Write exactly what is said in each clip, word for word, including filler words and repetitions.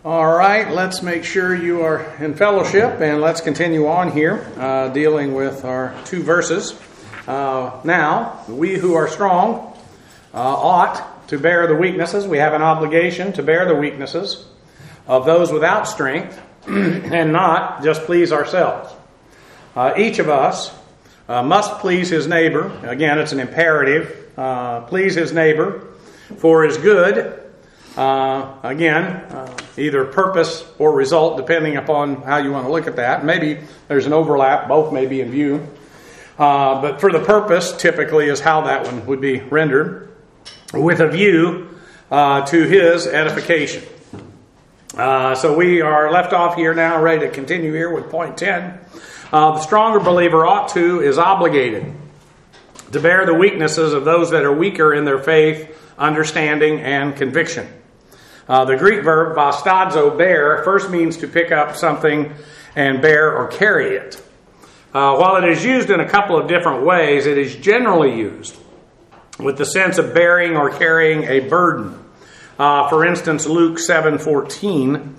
All right, let's make sure you are in fellowship, and let's continue on here, uh, dealing with our two verses. Uh, now, we who are strong uh, ought to bear the weaknesses. We have an obligation to bear the weaknesses of those without strength and not just please ourselves. Uh, each of us uh, must please his neighbor. Again, it's an imperative. Uh, please his neighbor for his good. Uh, again, uh, either purpose or result, depending upon how you want to look at that. Maybe there's an overlap. Both may be in view. Uh, but for the purpose, typically, is how that one would be rendered, with a view uh, to his edification. Uh, so we are left off here now, ready to continue here with point ten. Uh, the stronger believer ought to, is obligated to bear the weaknesses of those that are weaker in their faith, understanding, and conviction. Uh, the Greek verb vastadzo, bear, first means to pick up something and bear or carry it. Uh, while it is used in a couple of different ways, it is generally used with the sense of bearing or carrying a burden. Uh, for instance, Luke seven fourteen.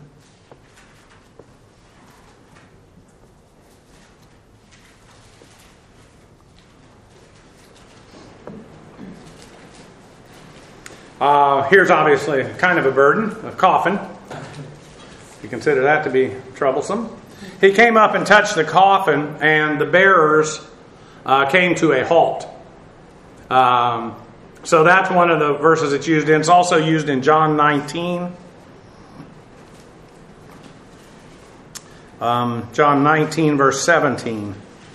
Uh, here's obviously kind of a burden, a coffin. You consider that to be troublesome. He came up and touched the coffin, and the bearers uh, came to a halt. Um, so that's one of the verses it's used in. It's also used in John nineteen. Um, John nineteen, verse seventeen.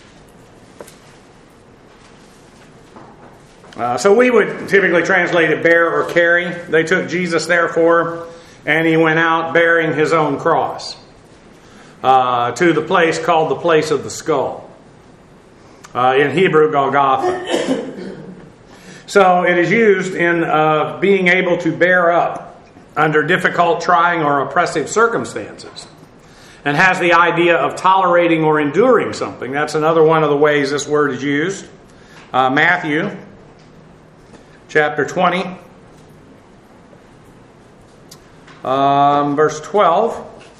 Uh, so we would typically translate it bear or carry. They took Jesus, therefore, and he went out bearing his own cross uh, to the place called the place of the skull. Uh, in Hebrew, Golgotha. So it is used in uh, being able to bear up under difficult, trying, or oppressive circumstances, and has the idea of tolerating or enduring something. That's another one of the ways this word is used. Uh, Matthew chapter twenty, um, verse twelve.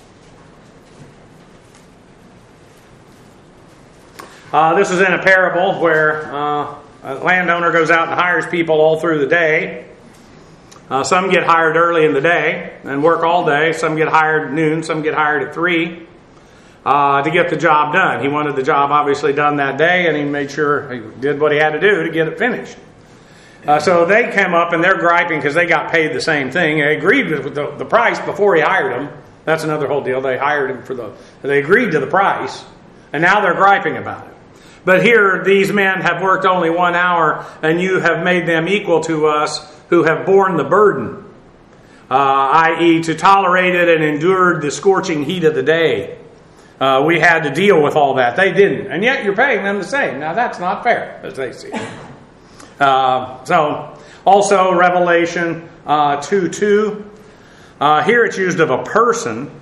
Uh, this is in a parable where uh, a landowner goes out and hires people all through the day. Uh, some get hired early in the day and work all day. Some get hired at noon. Some get hired at three uh, to get the job done. He wanted the job obviously done that day, and he made sure he did what he had to do to get it finished. Uh, so they came up and they're griping because they got paid the same thing. They agreed with the, the price before he hired them. That's another whole deal. They hired him for the, they agreed to the price, and now they're griping about it. But here, these men have worked only one hour, and you have made them equal to us who have borne the burden, uh, that is to tolerate it and endured the scorching heat of the day. Uh, we had to deal with all that. They didn't. And yet you're paying them the same. Now that's not fair, as they see it. Uh, so, also Revelation uh, two two. Uh, here it's used of a person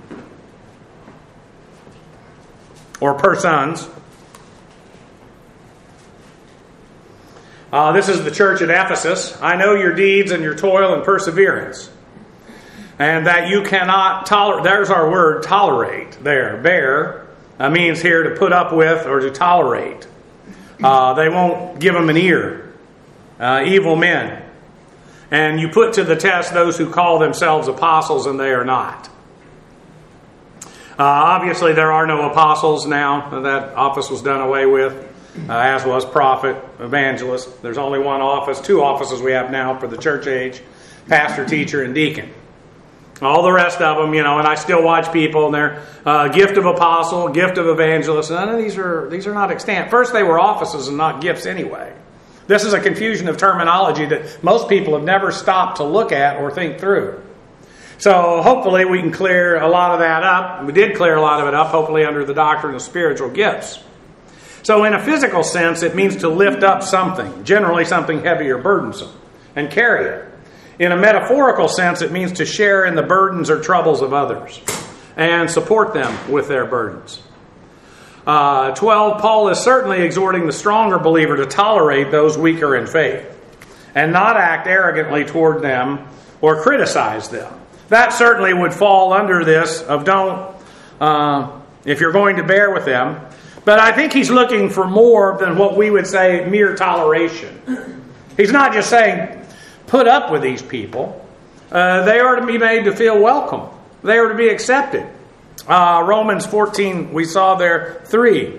or persons. Uh, this is the church at Ephesus. I know your deeds and your toil and perseverance, and that you cannot tolerate. There's our word, tolerate. There, bear uh, means here to put up with or to tolerate. Uh, they won't give them an ear. Uh, evil men. And you put to the test those who call themselves apostles and they are not. Uh, obviously there are no apostles now. That office was done away with, uh, as was prophet, evangelist. There's only one office, two offices we have now for the church age: pastor, teacher, and deacon. All the rest of them, you know, and I still watch people and they're uh, gift of apostle, gift of evangelist. None of these are, these are not extant. First they were offices and not gifts anyway. This is a confusion of terminology that most people have never stopped to look at or think through. So hopefully we can clear a lot of that up. We did clear a lot of it up, hopefully under the doctrine of spiritual gifts. So in a physical sense, it means to lift up something, generally something heavy or burdensome, and carry it. In a metaphorical sense, it means to share in the burdens or troubles of others and support them with their burdens. Uh, twelve, Paul is certainly exhorting the stronger believer to tolerate those weaker in faith and not act arrogantly toward them or criticize them. that certainly would fall under this of don't, uh, if you're going to bear with them. But I think he's looking for more than what we would say mere toleration. He's not just saying, put up with these people. Uh, they are to be made to feel welcome. They are to be accepted. Uh, Romans fourteen, we saw there, three.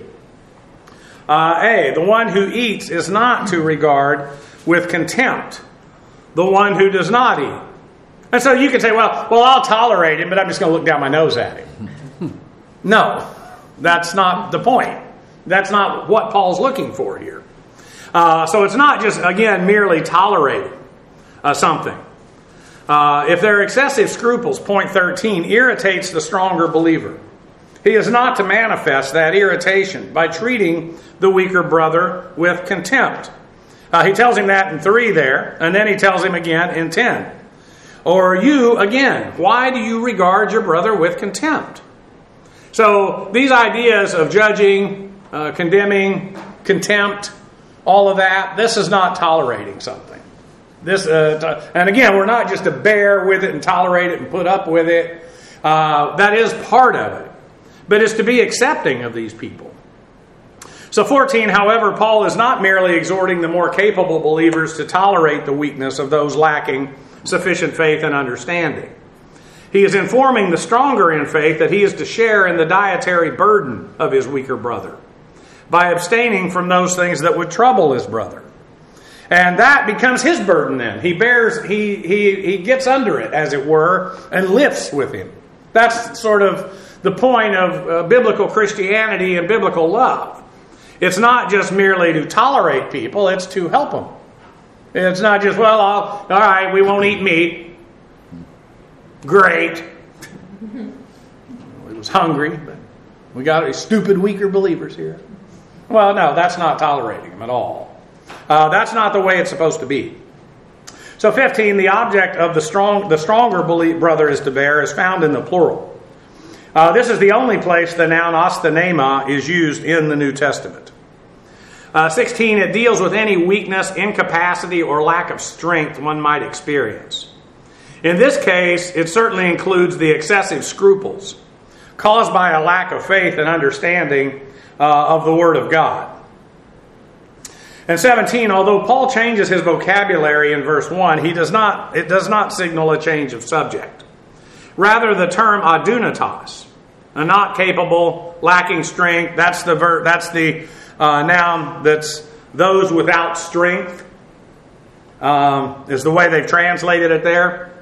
Uh, A, the one who eats is not to regard with contempt the one who does not eat. And so you can say, well, well, I'll tolerate him, but I'm just going to look down my nose at him. No, that's not the point. That's not what Paul's looking for here. Uh, so it's not just, again, merely tolerating uh, something. Uh, if their excessive scruples, point thirteen, irritates the stronger believer, he is not to manifest that irritation by treating the weaker brother with contempt. Uh, he tells him that in three there, and then he tells him again in ten. Or you, again, why do you regard your brother with contempt? So these ideas of judging, uh, condemning, contempt, all of that, this is not tolerating something. This, uh, to, and again, we're not just to bear with it and tolerate it and put up with it. Uh, that is part of it. But it's to be accepting of these people. So fourteen, however, Paul is not merely exhorting the more capable believers to tolerate the weakness of those lacking sufficient faith and understanding. He is informing the stronger in faith that he is to share in the dietary burden of his weaker brother by abstaining from those things that would trouble his brother. And that becomes his burden then. He bears, he, he, he gets under it, as it were, and lifts with him. That's sort of the point of uh, biblical Christianity and biblical love. It's not just merely to tolerate people, it's to help them. It's not just, well, I'll, all right, we won't eat meat. Great. We was hungry, but we got these stupid, weaker believers here. Well, no, that's not tolerating them at all. Uh, that's not the way it's supposed to be. So fifteen, the object of the strong, the stronger brother is to bear is found in the plural. Uh, this is the only place the noun osthenema is used in the New Testament. Uh, sixteen, it deals with any weakness, incapacity, or lack of strength one might experience. In this case, it certainly includes the excessive scruples caused by a lack of faith and understanding uh, of the Word of God. And seventeen, although Paul changes his vocabulary in verse one, he does not, it does not signal a change of subject. Rather, the term adunatos, a not capable, lacking strength, that's the ver- that's the uh, noun that's those without strength, um, is the way they've translated it there,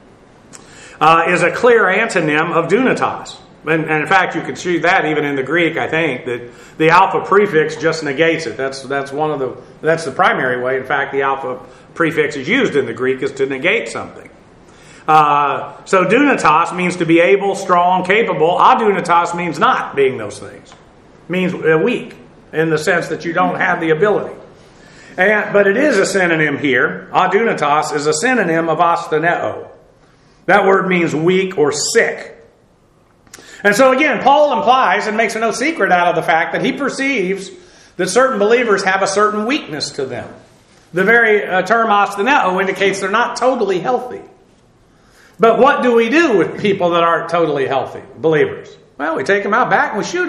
uh, is a clear antonym of dunatos. And, and in fact, you can see that even in the Greek, I think, that the alpha prefix just negates it. That's that's one of the that's the primary way. In fact, the alpha prefix is used in the Greek is to negate something. Uh, so dunatos means to be able, strong, capable. Adunatos means not being those things. It means weak in the sense that you don't have the ability. And, but it is a synonym here. Adunatos is a synonym of astheneo. That word means weak or sick. And so again, Paul implies and makes no secret out of the fact that he perceives that certain believers have a certain weakness to them. The very uh, term astheneo indicates they're not totally healthy. But what do we do with people that aren't totally healthy, believers? Well, we take them out back and we shoot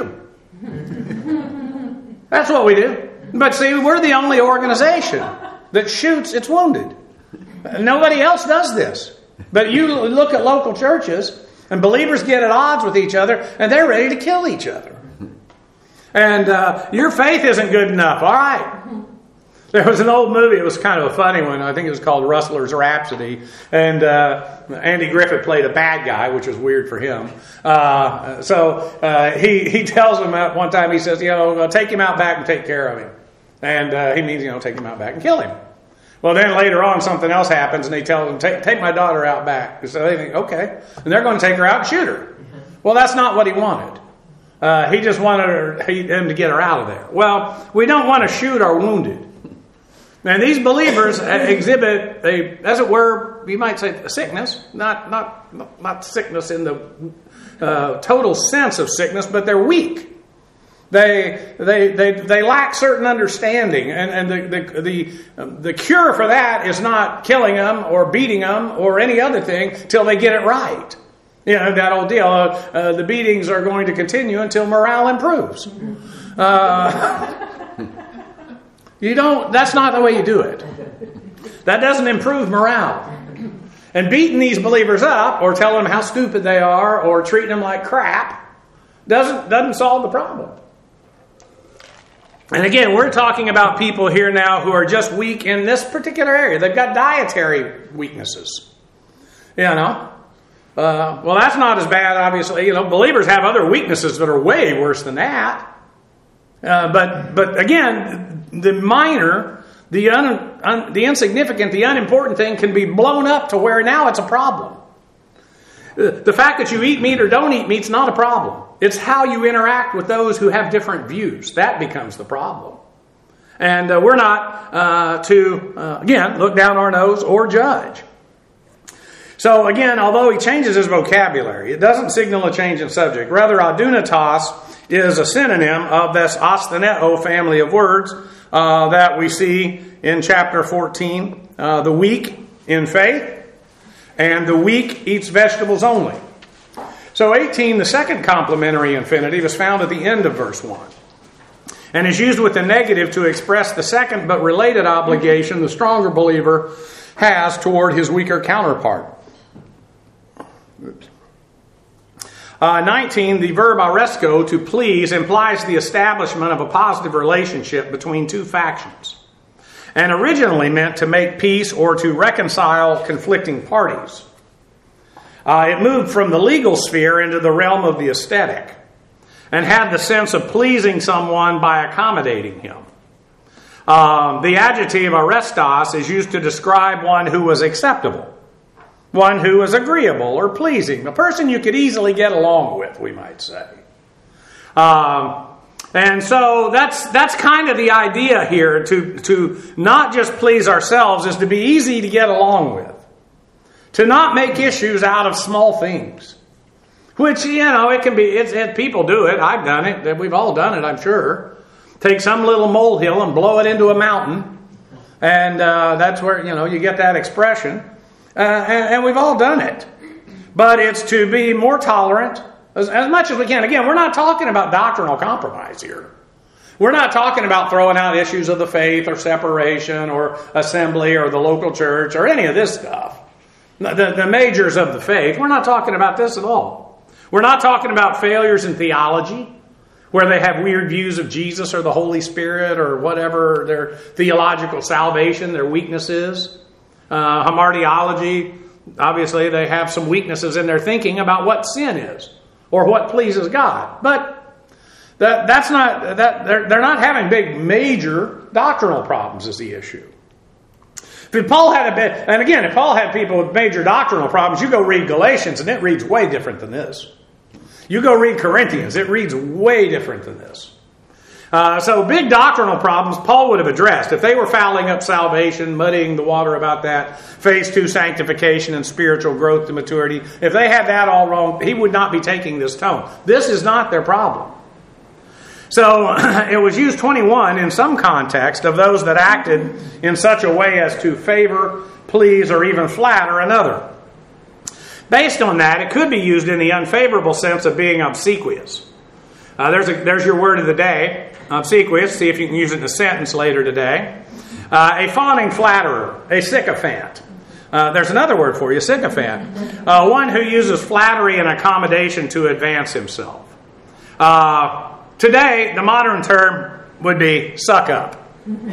them. That's what we do. But see, we're the only organization that shoots its wounded. Nobody else does this. But you look at local churches, and believers get at odds with each other, and they're ready to kill each other. And uh, your faith isn't good enough. All right. There was an old movie. It was kind of a funny one. I think it was called Rustler's Rhapsody. And uh, Andy Griffith played a bad guy, which was weird for him. Uh, so uh, he, he tells him at one time, he says, you know, take him out back and take care of him. And uh, he means, you know, take him out back and kill him. Well, then later on, something else happens, and they tell them, take, take my daughter out back. So they think, okay. And they're going to take her out and shoot her. Well, that's not what he wanted. Uh, he just wanted her, he, him to get her out of there. Well, we don't want to shoot our wounded. And these believers exhibit, a, as it were, you might say, a sickness. Not, not, not sickness in the uh, total sense of sickness, but they're weak. They they they they lack certain understanding, and and the the the, the cure for that is not killing them or beating them or any other thing till they get it right. You know, that old deal. Uh, uh, the beatings are going to continue until morale improves. Uh, you don't. That's not the way you do it. That doesn't improve morale. And beating these believers up, or telling them how stupid they are, or treating them like crap, doesn't doesn't solve the problem. And again, we're talking about people here now who are just weak in this particular area. They've got dietary weaknesses. You know. Uh, well, that's not as bad, obviously. You know, believers have other weaknesses that are way worse than that. Uh, but but again, the minor, the un, un, the insignificant, the unimportant thing can be blown up to where now it's a problem. The fact that you eat meat or don't eat meat is not a problem. It's how you interact with those who have different views. That becomes the problem. And uh, we're not uh, to, uh, again, look down our nose or judge. So again, although he changes his vocabulary, it doesn't signal a change in subject. Rather, adunatos is a synonym of this asteneo family of words uh, that we see in chapter fourteen. Uh, the weak in faith, and the weak eats vegetables only. So eighteen, the second complementary infinitive, is found at the end of verse one. And is used with the negative to express the second but related obligation the stronger believer has toward his weaker counterpart. Oops. Uh, nineteen, the verb aresco, to please, implies the establishment of a positive relationship between two factions, and originally meant to make peace or to reconcile conflicting parties. Uh, it moved from the legal sphere into the realm of the aesthetic, and had the sense of pleasing someone by accommodating him. Um, the adjective arestos is used to describe one who was acceptable, one who was agreeable or pleasing, a person you could easily get along with, we might say. Um, and so that's that's kind of the idea here, to, to not just please ourselves, is to be easy to get along with. To not make issues out of small things. Which, you know, it can be, it's, it, people do it. I've done it. We've all done it, I'm sure. Take some little molehill and blow it into a mountain. And uh, that's where, you know, you get that expression. Uh, and, and we've all done it. But it's to be more tolerant as, as much as we can. Again, we're not talking about doctrinal compromise here. We're not talking about throwing out issues of the faith or separation or assembly or the local church or any of this stuff. The, the majors of the faith. We're not talking about this at all. We're not talking about failures in theology, where they have weird views of Jesus or the Holy Spirit or whatever their theological salvation, their weakness is. Uh, hamartiology, obviously they have some weaknesses in their thinking about what sin is or what pleases God. But that, that's not that they're, they're not having big major doctrinal problems is the issue. If Paul had a bit, and again, if Paul had people with major doctrinal problems, you go read Galatians and it reads way different than this. You go read Corinthians, it reads way different than this. Uh, so big doctrinal problems Paul would have addressed. If they were fouling up salvation, muddying the water about that, phase two sanctification and spiritual growth to maturity, if they had that all wrong, he would not be taking this tone. This is not their problem. So it was used twenty-one in some context of those that acted in such a way as to favor, please, or even flatter another. Based on that, it could be used in the unfavorable sense of being obsequious. Uh, there's, a, there's your word of the day, obsequious. See if you can use it in a sentence later today. Uh, a fawning flatterer, a sycophant. Uh, there's another word for you, sycophant. Uh, one who uses flattery and accommodation to advance himself. Uh, today, the modern term would be suck up.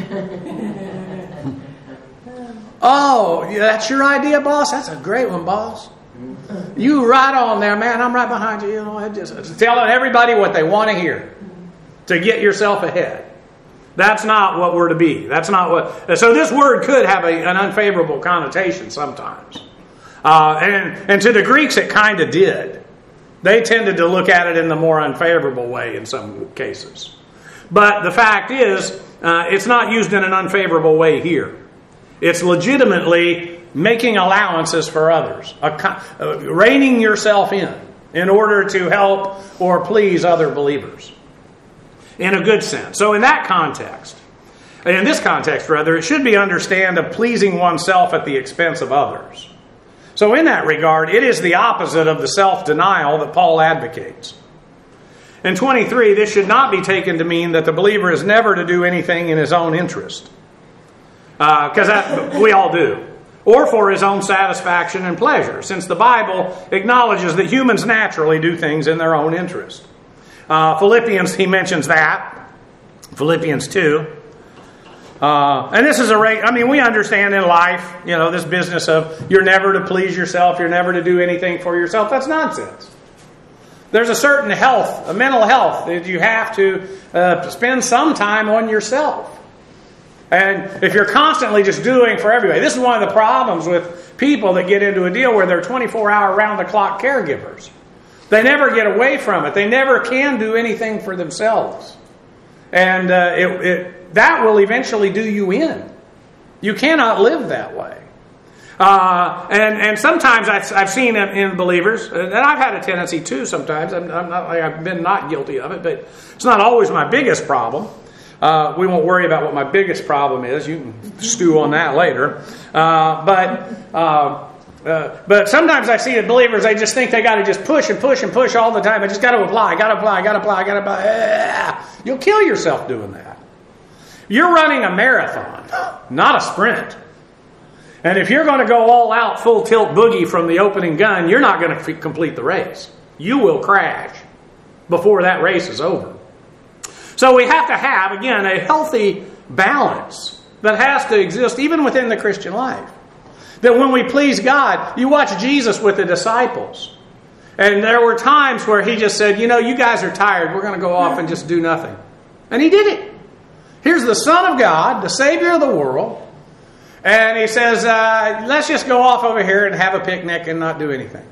Oh, yeah, that's your idea, boss? That's a great one, boss. You right on there, man. I'm right behind you. You know, just telling everybody what they want to hear to get yourself ahead. That's not what we're to be. That's not what. So this word could have a, an unfavorable connotation sometimes, uh, and and to the Greeks it kind of did. They tended to look at it in the more unfavorable way in some cases. But the fact is, uh, it's not used in an unfavorable way here. It's legitimately making allowances for others, uh, reining yourself in in order to help or please other believers. in a good sense. So in that context, in this context rather, it should be understood of pleasing oneself at the expense of others. So in that regard, it is the opposite of the self-denial that Paul advocates. In twenty-three, this should not be taken to mean that the believer is never to do anything in his own interest. Because uh, we all do. Or for his own satisfaction and pleasure, since the Bible acknowledges that humans naturally do things in their own interest. Uh, Philippians, he mentions that. Philippians two. Uh, and this is a rate, I mean, we understand in life, you know, this business of you're never to please yourself, you're never to do anything for yourself. That's nonsense. There's a certain health, a mental health, that you have to uh, spend some time on yourself. And if you're constantly just doing for everybody, this is one of the problems with people that get into a deal where they're twenty-four hour round-the-clock caregivers. They never get away from it. They never can do anything for themselves. And uh, it, it, that will eventually do you in. You cannot live that way. Uh, and, and sometimes I've, I've seen it in believers, and I've had a tendency too sometimes. I'm, I'm not, I've been not guilty of it, but it's not always my biggest problem. Uh, we won't worry about what my biggest problem is. You can stew on that later. Uh, but uh, uh, but sometimes I see the believers, they just think they got to just push and push and push all the time. I just got to apply, got to apply, got to apply, got to apply. Ah, you'll kill yourself doing that. You're running a marathon, not a sprint. And if you're going to go all out, full tilt boogie from the opening gun, you're not going to f- complete the race. You will crash before that race is over. So we have to have, again, a healthy balance that has to exist even within the Christian life. That when we please God, you watch Jesus with the disciples. And there were times where he just said, you know, you guys are tired. We're going to go off and just do nothing. And he did it. Here's the Son of God, the Savior of the world. And he says, uh, let's just go off over here and have a picnic and not do anything.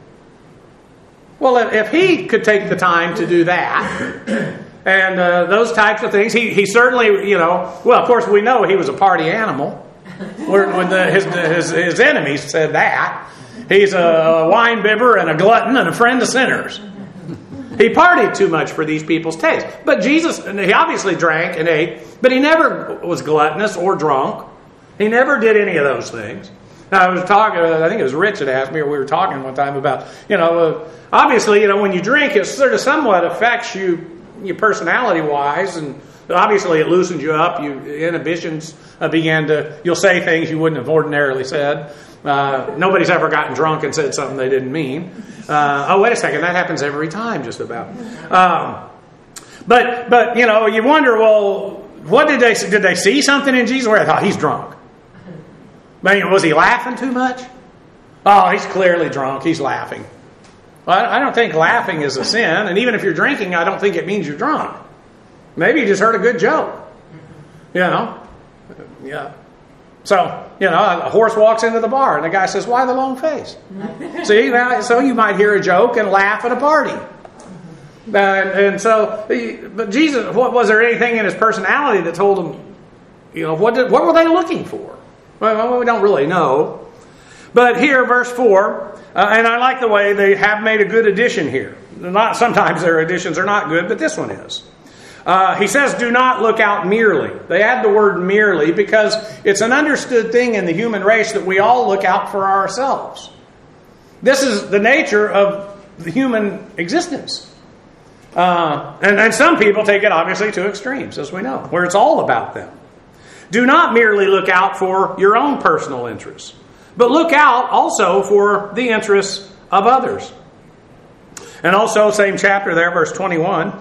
Well, if he could take the time to do that, and uh, those types of things, he, he certainly, you know, well, of course, we know he was a party animal. When the, his, his, his enemies said that. He's a wine bibber and a glutton and a friend of sinners. He partied too much for these people's taste. But Jesus, he obviously drank and ate, but he never was gluttonous or drunk. He never did any of those things. Now, I was talking, I think it was Rich that asked me, or we were talking one time about, you know, uh, obviously, you know, when you drink, it sort of somewhat affects you, your personality-wise, and obviously it loosens you up. You inhibitions uh, begin to, you'll say things you wouldn't have ordinarily said. Uh, nobody's ever gotten drunk and said something they didn't mean. Uh, oh, wait a second, that happens every time, just about. Um, but, but you know, you wonder, well, what did they did they see something in Jesus where I thought he's drunk? I mean, was he laughing too much? Oh, he's clearly drunk. He's laughing. Well, I don't think laughing is a sin, and even if you're drinking, I don't think it means you're drunk. Maybe you just heard a good joke. You know, yeah. So, you know, a horse walks into the bar, and the guy says, "Why the long face?" See, now, so you might hear a joke and laugh at a party. Uh, and, and so, but Jesus, what was there anything in his personality that told him, you know, what did, what were they looking for? Well, we don't really know. But here, verse four, uh, and I like the way they have made a good addition here. Not sometimes their additions are not good, but this one is. Uh, he says, do not look out merely. They add the word merely because it's an understood thing in the human race that we all look out for ourselves. This is the nature of the human existence. Uh, and, and some people take it obviously to extremes, as we know, where it's all about them. Do not merely look out for your own personal interests, but look out also for the interests of others. And also, same chapter there, verse twenty-one.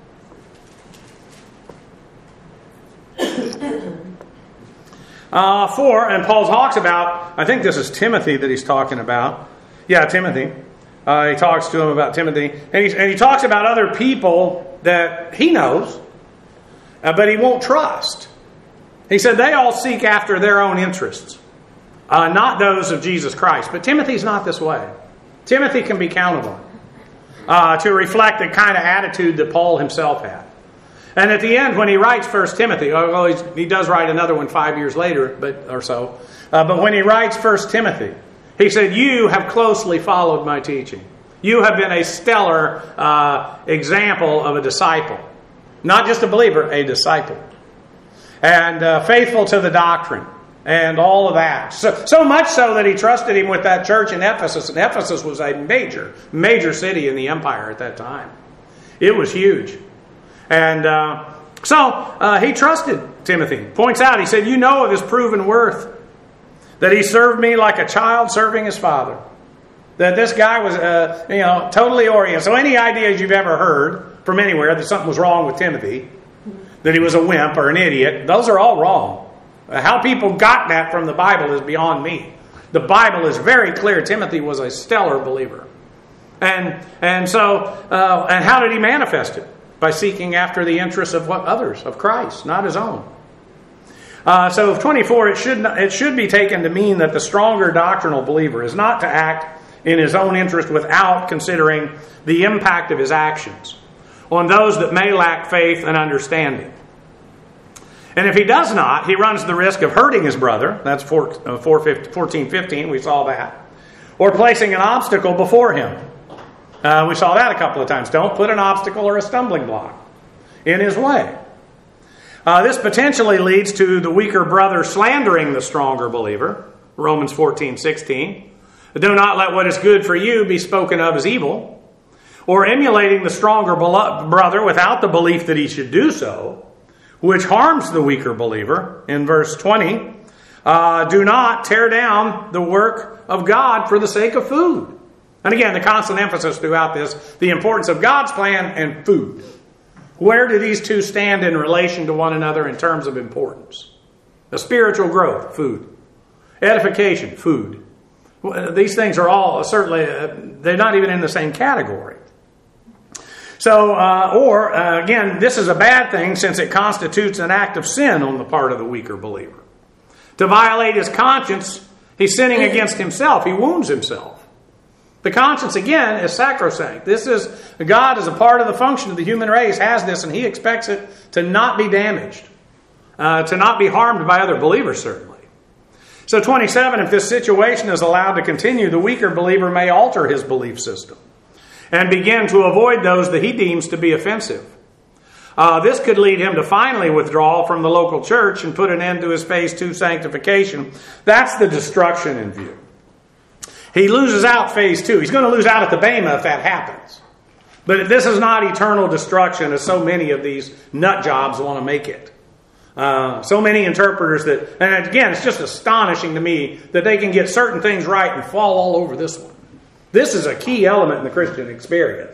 Uh, for, and Paul talks about, I think this is Timothy that he's talking about. Yeah, Timothy. Uh, he talks to him about Timothy. And he, and he talks about other people that he knows, uh, but he won't trust. He said they all seek after their own interests, uh, not those of Jesus Christ. But Timothy's not this way. Timothy can be counted on uh, to reflect the kind of attitude that Paul himself had. And at the end, when he writes First Timothy, although he does write another one five years later, but or so, uh, but when he writes First Timothy, he said, "You have closely followed my teaching. You have been a stellar uh, example of a disciple. Not just a believer, a disciple. And uh, faithful to the doctrine and all of that. So, so much so that he trusted him with that church in Ephesus. And Ephesus was a major, major city in the empire at that time. It was huge. And uh, so uh, he trusted Timothy. Points out, he said, you know of his proven worth. That he served me like a child serving his father. That this guy was, uh, you know, totally oriented. So any ideas you've ever heard from anywhere that something was wrong with Timothy, that he was a wimp or an idiot, those are all wrong. How people got that from the Bible is beyond me. The Bible is very clear. Timothy was a stellar believer. And and so, uh, and how did he manifest it? By seeking after the interests of what others, of Christ, not his own. Uh, so twenty-four, it should, it should be taken to mean that the stronger doctrinal believer is not to act in his own interest without considering the impact of his actions on those that may lack faith and understanding. And if he does not, he runs the risk of hurting his brother. That's fourteen fifteen, we saw that. Or placing an obstacle before him. Uh, we saw that a couple of times. Don't put an obstacle or a stumbling block in his way. Uh, this potentially leads to the weaker brother slandering the stronger believer. Romans fourteen sixteen. Do not let what is good for you be spoken of as evil. Or emulating the stronger brother without the belief that he should do so, which harms the weaker believer. In verse twenty, uh, do not tear down the work of God for the sake of food. And again, the constant emphasis throughout this, the importance of God's plan and food. Where do these two stand in relation to one another in terms of importance? The spiritual growth, food. Edification, food. These things are all certainly, uh, they're not even in the same category. So, uh, or, uh, again, this is a bad thing since it constitutes an act of sin on the part of the weaker believer. To violate his conscience, he's sinning against himself. He wounds himself. The conscience, again, is sacrosanct. This is, God is a part of the function of the human race, has this, and he expects it to not be damaged, uh, to not be harmed by other believers, certainly. So twenty-seven, if this situation is allowed to continue, the weaker believer may alter his belief system and begin to avoid those that he deems to be offensive. Uh, this could lead him to finally withdraw from the local church and put an end to his phase two sanctification. That's the destruction in view. He loses out phase two. He's going to lose out at the Bema if that happens. But this is not eternal destruction as so many of these nut jobs want to make it. Uh, so many interpreters that, and again, it's just astonishing to me that they can get certain things right and fall all over this one. This is a key element in the Christian experience.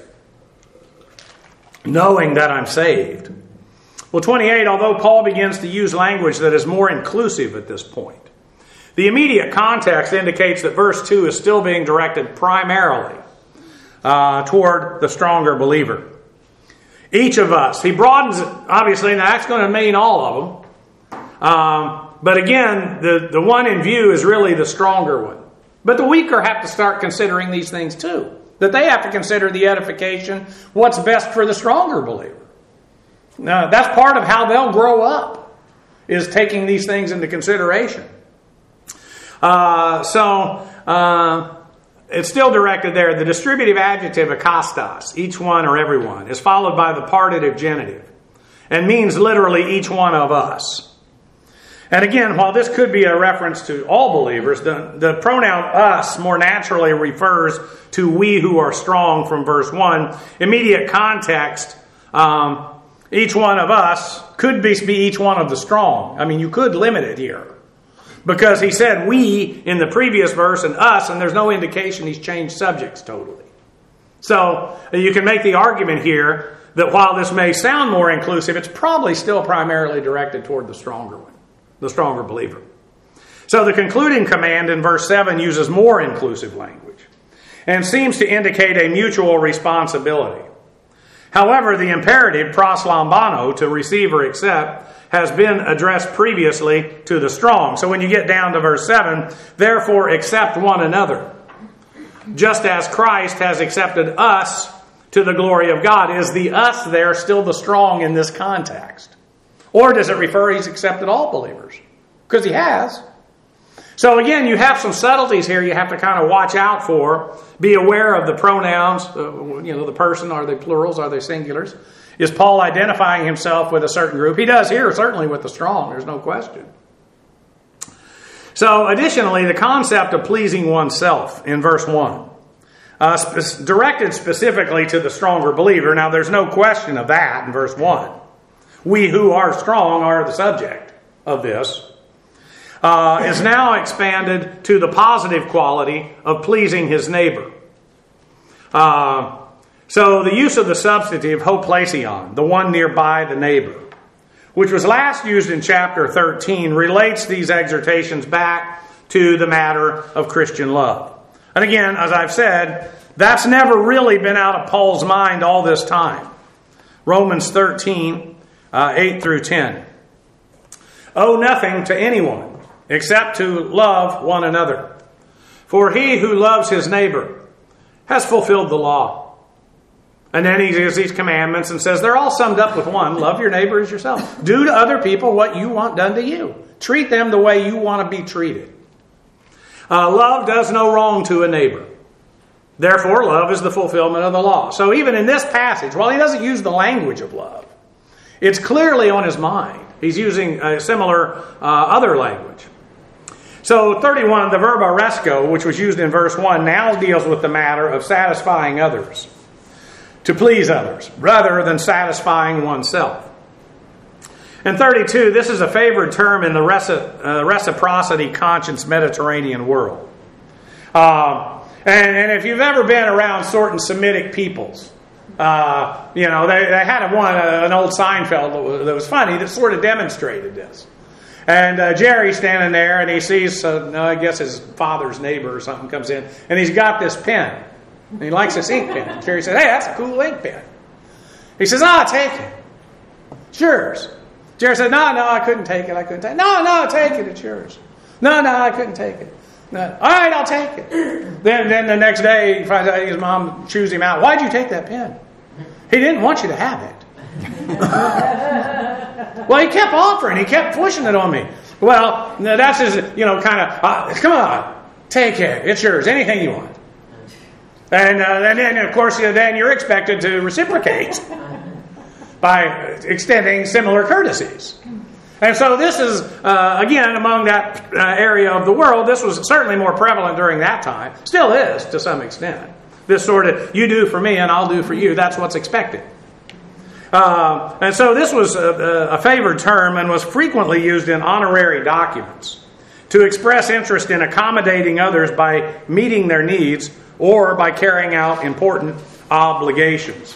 Knowing that I'm saved. Well, twenty-eight, although Paul begins to use language that is more inclusive at this point, the immediate context indicates that verse two is still being directed primarily uh, toward the stronger believer. Each of us. He broadens it, obviously, and that's going to mean all of them. Um, but again, the, the one in view is really the stronger one. But the weaker have to start considering these things too. That they have to consider the edification, what's best for the stronger believer. Now, that's part of how they'll grow up, is taking these things into consideration. Uh, so, uh, it's still directed there. The distributive adjective akastos, each one or everyone, is followed by the partitive genitive and means literally each one of us. And again, while this could be a reference to all believers, the, the pronoun us more naturally refers to we who are strong from verse one. Immediate context, um, each one of us could be, be each one of the strong. I mean, you could limit it here. Because he said we in the previous verse and us, and there's no indication he's changed subjects totally. So you can make the argument here that while this may sound more inclusive, it's probably still primarily directed toward the stronger one, the stronger believer. So the concluding command in verse seven uses more inclusive language and seems to indicate a mutual responsibility. However, the imperative proslambano, to receive or accept, has been addressed previously to the strong. So when you get down to verse seven, therefore accept one another, just as Christ has accepted us to the glory of God. Is the us there still the strong in this context? Or does it refer he's accepted all believers? Because he has. So again, you have some subtleties here you have to kind of watch out for. Be aware of the pronouns, uh, you know, the person, are they plurals, are they singulars? Is Paul identifying himself with a certain group? He does here, certainly with the strong, there's no question. So, additionally, the concept of pleasing oneself in verse one, uh, sp- directed specifically to the stronger believer. Now, there's no question of that in verse one. We who are strong are the subject of this. Uh, is now expanded to the positive quality of pleasing his neighbor. Uh, so, the use of the substantive hoplation, the one nearby the neighbor, which was last used in chapter thirteen, relates these exhortations back to the matter of Christian love. And again, as I've said, that's never really been out of Paul's mind all this time. Romans thirteen, uh, eight through ten. Owe nothing to anyone except to love one another. For he who loves his neighbor has fulfilled the law. And then he gives these commandments and says they're all summed up with one. Love your neighbor as yourself. Do to other people what you want done to you. Treat them the way you want to be treated. Uh, love does no wrong to a neighbor. Therefore, love is the fulfillment of the law. So even in this passage, while he doesn't use the language of love, it's clearly on his mind. He's using a similar uh, other language. So thirty-one, the verb aresco, which was used in verse one, now deals with the matter of satisfying others, to please others, rather than satisfying oneself. And thirty-two, this is a favored term in the reci- uh, reciprocity conscious Mediterranean world. Uh, and, and if you've ever been around certain Semitic peoples, uh, you know, they, they had one, uh, an old Seinfeld that was, that was funny that sort of demonstrated this. And uh, Jerry's standing there, and he sees, uh, I guess his father's neighbor or something comes in, and he's got this pen. And he likes this ink pen. Jerry says, hey, that's a cool ink pen. He says, ah, take it. It's yours. Jerry said, no, no, I couldn't take it. I couldn't take it. No, no, take it. It's yours. No, no, I couldn't take it. No. All right, I'll take it. Then, then the next day, he finds out his mom chews him out. Why'd you take that pen? He didn't want you to have it. Well, he kept offering. He kept pushing it on me. Well, that's his, you know, kind of, uh, come on, take it. It's yours. Anything you want. And, uh, and then, of course, then you're expected to reciprocate by extending similar courtesies. And so this is, uh, again, among that uh, area of the world, this was certainly more prevalent during that time. Still is, to some extent. This sort of, you do for me and I'll do for you. That's what's expected. Uh, and so this was a, a favored term and was frequently used in honorary documents to express interest in accommodating others by meeting their needs or by carrying out important obligations.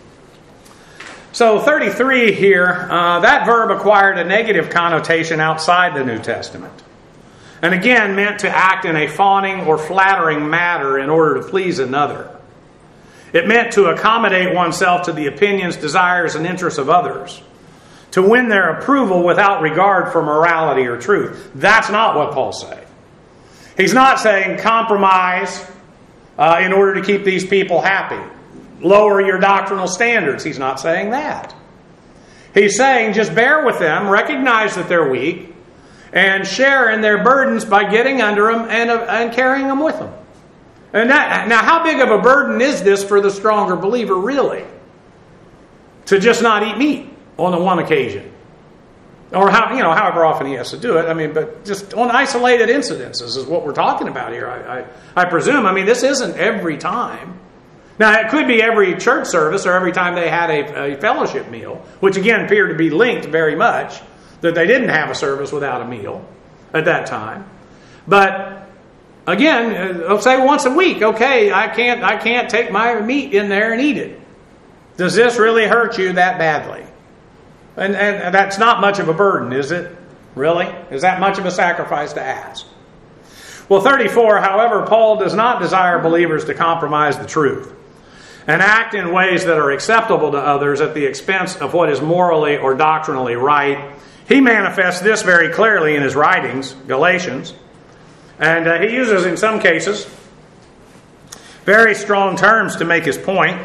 So thirty-three here, uh, that verb acquired a negative connotation outside the New Testament. And again, meant to act in a fawning or flattering manner in order to please another. It meant to accommodate oneself to the opinions, desires, and interests of others. To win their approval without regard for morality or truth. That's not what Paul's saying. He's not saying compromise uh, in order to keep these people happy. Lower your doctrinal standards. He's not saying that. He's saying just bear with them, recognize that they're weak, and share in their burdens by getting under them and, uh, and carrying them with them. And that, now, how big of a burden is this for the stronger believer, really? To just not eat meat on the one occasion. Or, how, you know, however often he has to do it. I mean, but just on isolated incidences is what we're talking about here, I, I, I presume. I mean, this isn't every time. Now, it could be every church service or every time they had a, a fellowship meal, which again appeared to be linked very much, that they didn't have a service without a meal at that time. But again, I'll say once a week, okay, I can't, I can't take my meat in there and eat it. Does this really hurt you that badly? And, and that's not much of a burden, is it? Really? Is that much of a sacrifice to ask? Well, thirty-four, however, Paul does not desire believers to compromise the truth and act in ways that are acceptable to others at the expense of what is morally or doctrinally right. He manifests this very clearly in his writings, Galatians. And uh, he uses, in some cases, very strong terms to make his point.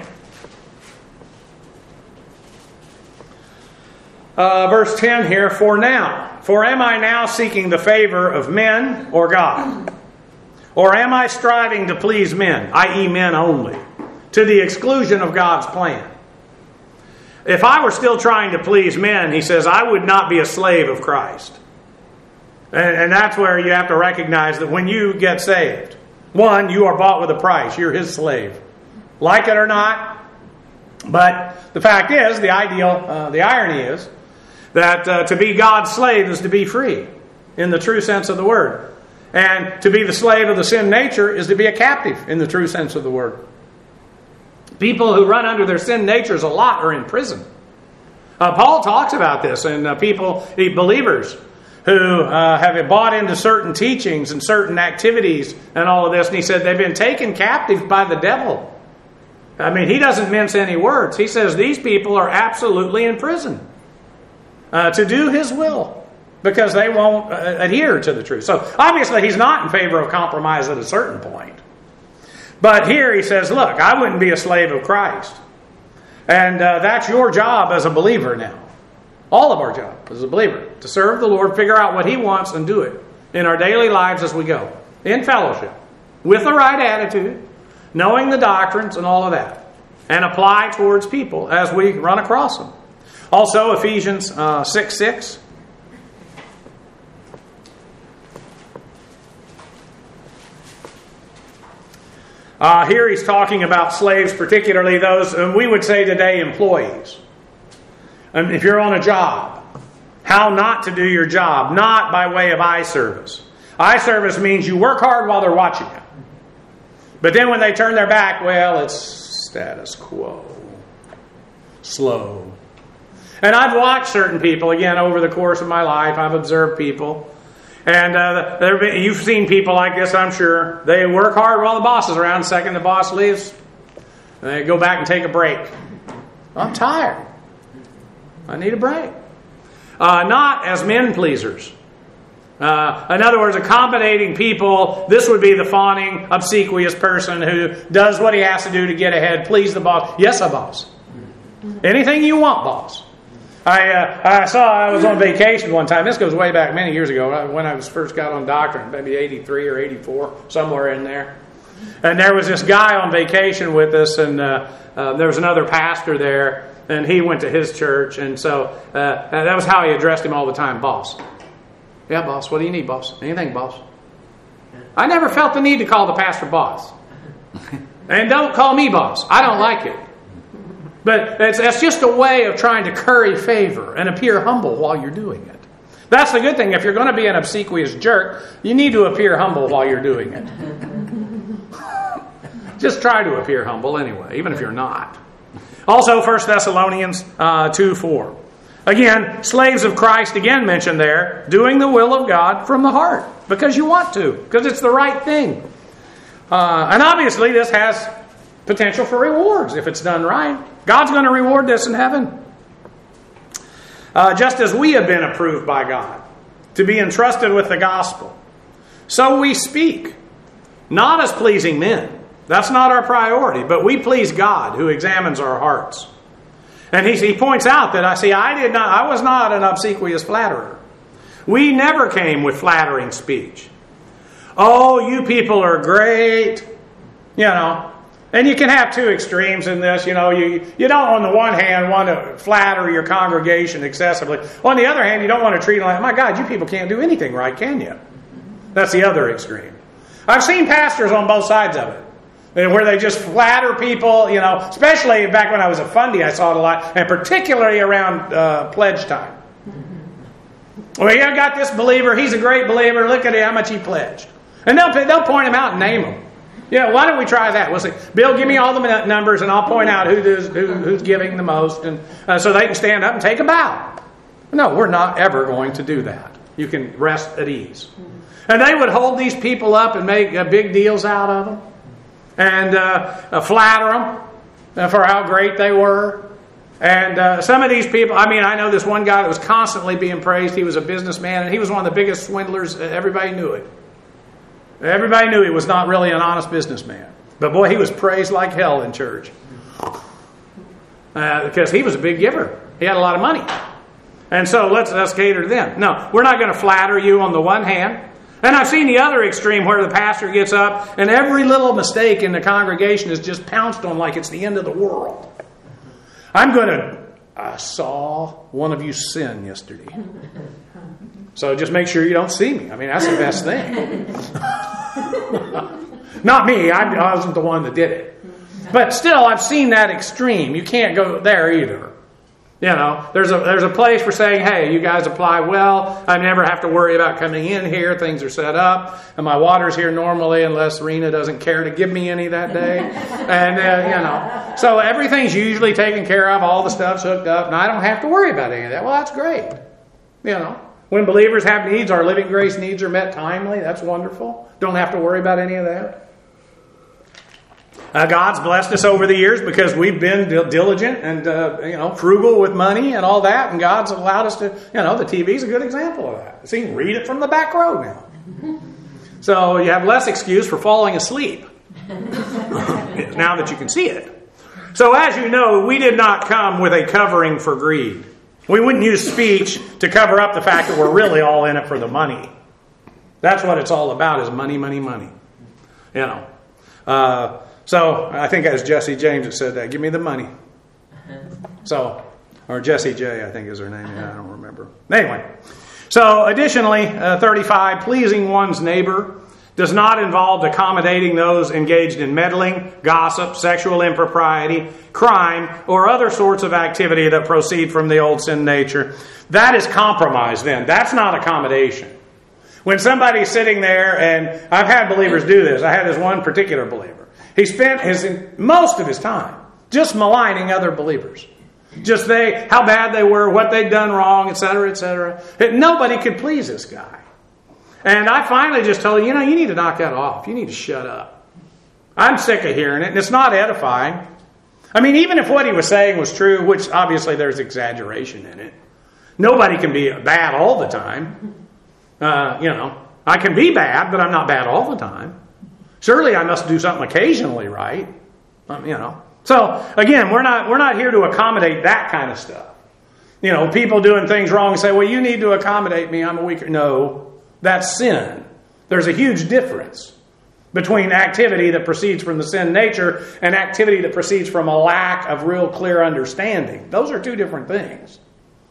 Uh, verse ten here, for now, for am I now seeking the favor of men or God? Or am I striving to please men, that is men only, to the exclusion of God's plan? if I were still trying to please men, he says, I would not be a slave of Christ. And, and that's where you have to recognize that when you get saved, one, you are bought with a price. You're his slave. Like it or not. But the fact is, the ideal, uh, the irony is, that uh, to be God's slave is to be free, in the true sense of the word. And to be the slave of the sin nature is to be a captive, in the true sense of the word. People who run under their sin natures a lot are in prison. Uh, Paul talks about this, and uh, people, believers, who uh, have bought into certain teachings and certain activities and all of this. And he said they've been taken captive by the devil. I mean, he doesn't mince any words. He says these people are absolutely in prison uh, to do his will because they won't uh, adhere to the truth. So obviously he's not in favor of compromise at a certain point. But here he says, look, I wouldn't be a slave of Christ. And uh, that's your job as a believer now. All of our job as a believer, to serve the Lord, figure out what he wants and do it in our daily lives as we go. In fellowship, with the right attitude, knowing the doctrines and all of that. And apply towards people as we run across them. Also, Ephesians uh, six six. Uh, here he's talking about slaves, particularly those, and we would say today, employees. And if you're on a job, how not to do your job, not by way of eye service. Eye service means you work hard while they're watching you. But then when they turn their back, well, it's status quo. Slow. And I've watched certain people, again, over the course of my life, I've observed people. And uh, there have been, you've seen people like this, I'm sure. They work hard while the boss is around. The second the boss leaves, they go back and take a break. I'm tired. I need a break. Uh, not as men pleasers. Uh, in other words, accommodating people. This would be the fawning, obsequious person who does what he has to do to get ahead, please the boss. Yes, a boss. Anything you want, boss. I uh, I saw, I was on vacation one time. This goes way back many years ago when I was first got on doctrine, maybe eighty-three or eighty-four, somewhere in there. And there was this guy on vacation with us, and uh, uh, there was another pastor there. And he went to his church, and so uh, that was how he addressed him all the time, boss. Yeah, boss, what do you need, boss? Anything, boss. I never felt the need to call the pastor boss. And don't call me boss. I don't like it. But it's, that's just a way of trying to curry favor and appear humble while you're doing it. That's the good thing. If you're going to be an obsequious jerk, you need to appear humble while you're doing it. Just try to appear humble anyway, even if you're not. Also, First Thessalonians uh, two four. Again, slaves of Christ, again mentioned there, doing the will of God from the heart. Because you want to. Because it's the right thing. Uh, and obviously this has potential for rewards if it's done right. God's going to reward this in heaven. Uh, just as we have been approved by God to be entrusted with the gospel, so we speak, not as pleasing men. That's not our priority, but we please God who examines our hearts. And he, he points out that I see I did not I was not an obsequious flatterer. We never came with flattering speech. Oh, you people are great. You know. And you can have two extremes in this. You know, you, you don't on the one hand want to flatter your congregation excessively. On the other hand, you don't want to treat them like, my God, you people can't do anything right, can you? That's the other extreme. I've seen pastors on both sides of it. Where they just flatter people, you know, especially back when I was a fundy, I saw it a lot, and particularly around uh, pledge time. Well, you got this believer, he's a great believer, look at how much he pledged. And they'll, they'll point him out and name him. Yeah, why don't we try that? We'll say, Bill, give me all the numbers and I'll point out who does, who, who's giving the most, and uh, so they can stand up and take a bow. No, we're not ever going to do that. You can rest at ease. And they would hold these people up and make uh, big deals out of them. And uh, uh, flatter them for how great they were. And uh, some of these people, I mean, I know this one guy that was constantly being praised. He was a businessman, and he was one of the biggest swindlers. Everybody knew it. Everybody knew he was not really an honest businessman. But boy, he was praised like hell in church. Uh, because he was a big giver. He had a lot of money. And so let's, let's cater to them. No, we're not going to flatter you on the one hand. And I've seen the other extreme where the pastor gets up and every little mistake in the congregation is just pounced on like it's the end of the world. I'm going to I saw one of you sin yesterday. So just make sure you don't see me. I mean, that's the best thing. Not me. I, I wasn't the one that did it. But still, I've seen that extreme. You can't go there either. You know, there's a there's a place for saying, hey, you guys apply well. I never have to worry about coming in here. Things are set up. And my water's here normally unless Rena doesn't care to give me any that day. And, uh, you know, so everything's usually taken care of. All the stuff's hooked up. And I don't have to worry about any of that. Well, that's great. You know, when believers have needs, our living grace needs are met timely. That's wonderful. Don't have to worry about any of that. Uh, God's blessed us over the years because we've been diligent and uh, you know frugal with money and all that, and God's allowed us to. You know, the T V's a good example of that. So you can read it from the back row now. So you have less excuse for falling asleep now that you can see it. So as you know, we did not come with a covering for greed. We wouldn't use speech to cover up the fact that we're really all in it for the money. That's what it's all about: is money, money, money. You know. Uh, So, I think as Jesse James that said that, give me the money. So, or Jessie J, I think is her name. Yeah, I don't remember. Anyway, so additionally, uh, thirty-five, pleasing one's neighbor does not involve accommodating those engaged in meddling, gossip, sexual impropriety, crime, or other sorts of activity that proceed from the old sin nature. That is compromise then. That's not accommodation. When somebody's sitting there, and I've had believers do this. I had this one particular believer. He spent his most of his time just maligning other believers. Just they, how bad they were, what they'd done wrong, et cetera, et cetera. Nobody could please this guy. And I finally just told him, you know, you need to knock that off. You need to shut up. I'm sick of hearing it, and it's not edifying. I mean, even if what he was saying was true, which obviously there's exaggeration in it. Nobody can be bad all the time. Uh, you know, I can be bad, but I'm not bad all the time. Surely I must do something occasionally, right? Um, you know. So again, we're not we're not here to accommodate that kind of stuff. You know, people doing things wrong and say, "Well, you need to accommodate me. I'm a weaker." No, that's sin. There's a huge difference between activity that proceeds from the sin nature and activity that proceeds from a lack of real clear understanding. Those are two different things,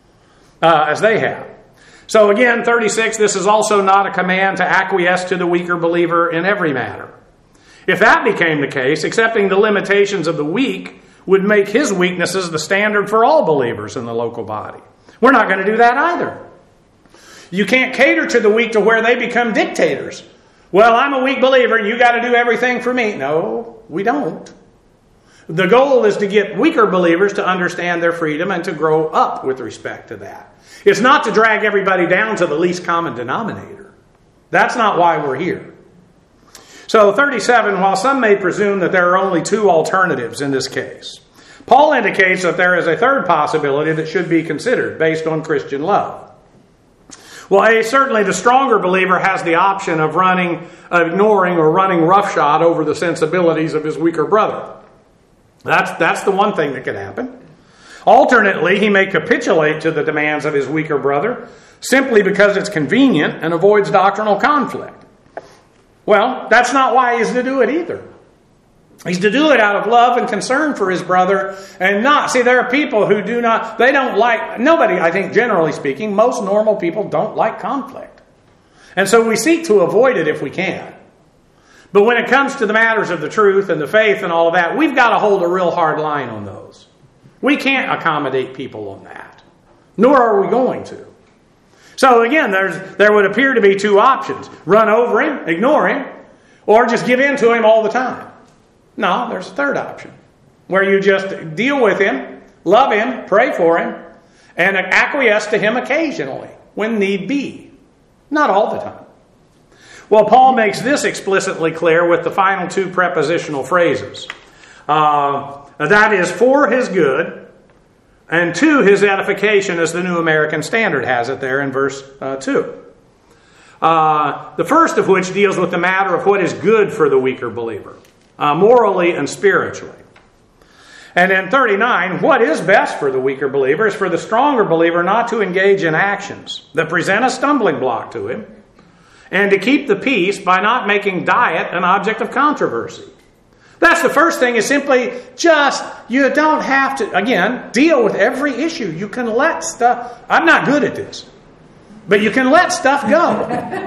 uh, as they have. So again, thirty-six, this is also not a command to acquiesce to the weaker believer in every matter. If that became the case, accepting the limitations of the weak would make his weaknesses the standard for all believers in the local body. We're not going to do that either. You can't cater to the weak to where they become dictators. Well, I'm a weak believer and you got to do everything for me. No, we don't. The goal is to get weaker believers to understand their freedom and to grow up with respect to that. It's not to drag everybody down to the least common denominator. That's not why we're here. So thirty-seven, while some may presume that there are only two alternatives in this case, Paul indicates that there is a third possibility that should be considered based on Christian love. Well, A, certainly the stronger believer has the option of running, ignoring or running roughshod over the sensibilities of his weaker brother. That's, that's the one thing that could happen. Alternately, he may capitulate to the demands of his weaker brother simply because it's convenient and avoids doctrinal conflict. Well, that's not why he's to do it either. He's to do it out of love and concern for his brother and not... See, there are people who do not... They don't like... Nobody, I think, generally speaking, most normal people don't like conflict. And so we seek to avoid it if we can. But when it comes to the matters of the truth and the faith and all of that, we've got to hold a real hard line on those. We can't accommodate people on that. Nor are we going to. So again, there's there would appear to be two options. Run over him, ignore him, or just give in to him all the time. No, there's a third option. Where you just deal with him, love him, pray for him, and acquiesce to him occasionally, when need be. Not all the time. Well, Paul makes this explicitly clear with the final two prepositional phrases. Uh, that is, for his good, and to his edification, as the New American Standard has it there in verse uh, two. Uh, the first of which deals with the matter of what is good for the weaker believer, uh, morally and spiritually. And in thirty-nine, what is best for the weaker believer is for the stronger believer not to engage in actions that present a stumbling block to him, and to keep the peace by not making diet an object of controversy. That's the first thing, is simply just, you don't have to, again, deal with every issue. You can let stuff, I'm not good at this, but you can let stuff go.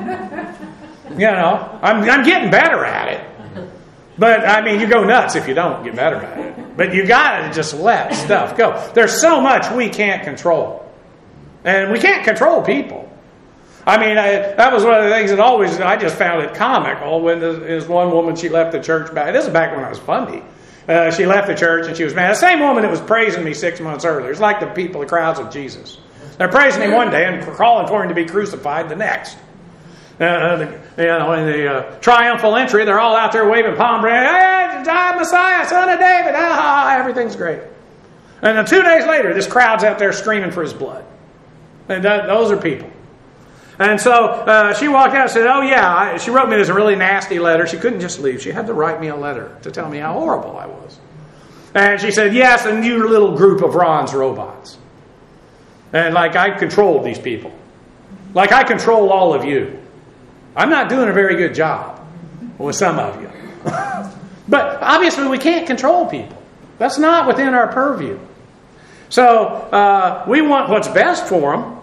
You know, I'm, I'm getting better at it. But, I mean, you go nuts if you don't get better at it. But you got to just let stuff go. There's so much we can't control. And we can't control people. I mean, I, that was one of the things that always, I just found it comical when this one woman, she left the church back. This is back when I was funny. Uh, she left the church and she was mad. The same woman that was praising me six months earlier. It's like the people, the crowds of Jesus. They're praising him one day and calling for him to be crucified the next. Uh, the, you know, in the uh, triumphal entry, they're all out there waving palm branches. Hey, I'm Messiah, son of David. Ah, everything's great. And then two days later, this crowd's out there screaming for his blood. And that, those are people. And so uh, she walked out and said, oh yeah, I, she wrote me this really nasty letter. She couldn't just leave. She had to write me a letter to tell me how horrible I was. And she said, yes, and you little group of Ron's robots. And like I controlled these people. Like I control all of you. I'm not doing a very good job with some of you. But obviously we can't control people. That's not within our purview. So uh, we want what's best for them.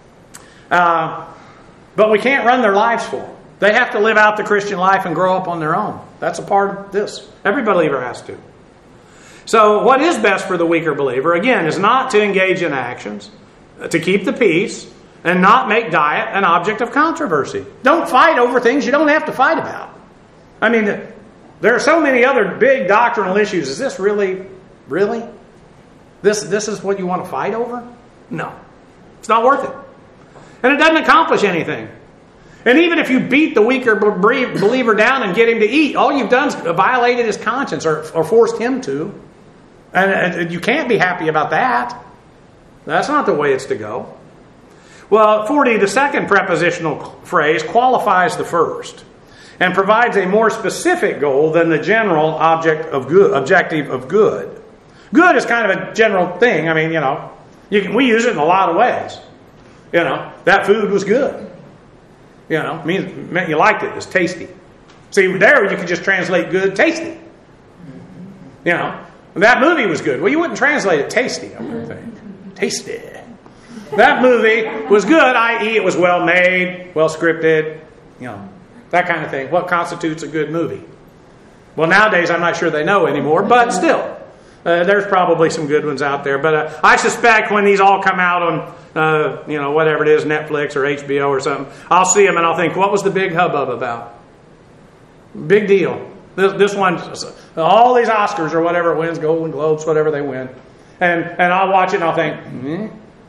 Uh, but we can't run their lives for them. They have to live out the Christian life and grow up on their own. That's a part of this. Every believer has to. So what is best for the weaker believer, again, is not to engage in actions, to keep the peace, and not make diet an object of controversy. Don't fight over things you don't have to fight about. I mean, there are so many other big doctrinal issues. Is this really, really? This, this is what you want to fight over? No. It's not worth it. And it doesn't accomplish anything. And even if you beat the weaker believer down and get him to eat, all you've done is violated his conscience or, or forced him to. And, and you can't be happy about that. That's not the way it's to go. Well, forty, the second prepositional phrase qualifies the first and provides a more specific goal than the general object of good, objective of good. Good is kind of a general thing. I mean, you know, you can, we use it in a lot of ways. You know, that food was good. You know, means meant you liked it. It's tasty. See, there you could just translate good, tasty. You know, that movie was good. Well, you wouldn't translate it tasty, I would think. Tasty. That movie was good, that is it was well made, well scripted, you know, that kind of thing. What constitutes a good movie? Well, nowadays I'm not sure they know anymore, but still. Uh, there's probably some good ones out there. But uh, I suspect when these all come out on, uh, you know, whatever it is, Netflix or H B O or something, I'll see them and I'll think, what was the big hubbub about? Big deal. This, this one, all these Oscars or whatever it wins, Golden Globes, whatever they win. And, and I'll watch it and I'll think, hmm.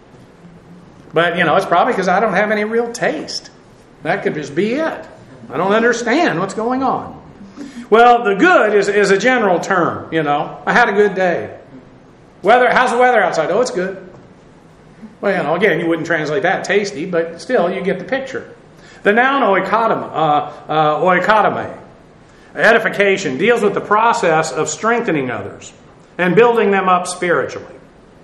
But, you know, it's probably because I don't have any real taste. That could just be it. I don't understand what's going on. Well, the good is, is a general term, you know. I had a good day. Weather, how's the weather outside? Oh, it's good. Well, you know, again, you wouldn't translate that tasty, but still, you get the picture. The noun oikotom, uh, uh, oikotome, edification, deals with the process of strengthening others and building them up spiritually.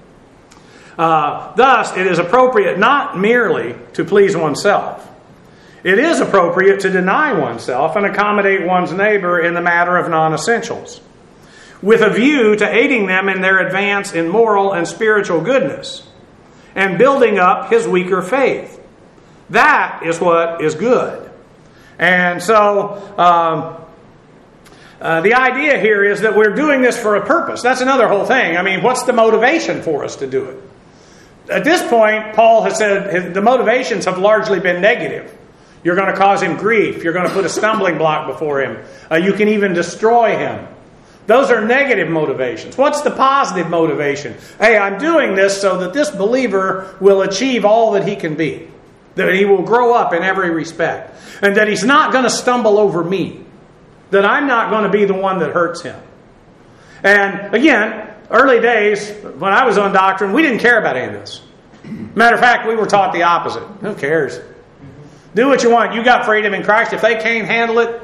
Uh, thus, it is appropriate not merely to please oneself. It is appropriate to deny oneself and accommodate one's neighbor in the matter of non-essentials, with a view to aiding them in their advance in moral and spiritual goodness and building up his weaker faith. That is what is good. And so, um, uh, the idea here is that we're doing this for a purpose. That's another whole thing. I mean, what's the motivation for us to do it? At this point, Paul has said his, the motivations have largely been negative. You're going to cause him grief. You're going to put a stumbling block before him. Uh, you can even destroy him. Those are negative motivations. What's the positive motivation? Hey, I'm doing this so that this believer will achieve all that he can be. That he will grow up in every respect. And that he's not going to stumble over me. That I'm not going to be the one that hurts him. And again, early days, when I was on doctrine, we didn't care about any of this. Matter of fact, we were taught the opposite. Who cares? Do what you want. You got freedom in Christ. If they can't handle it,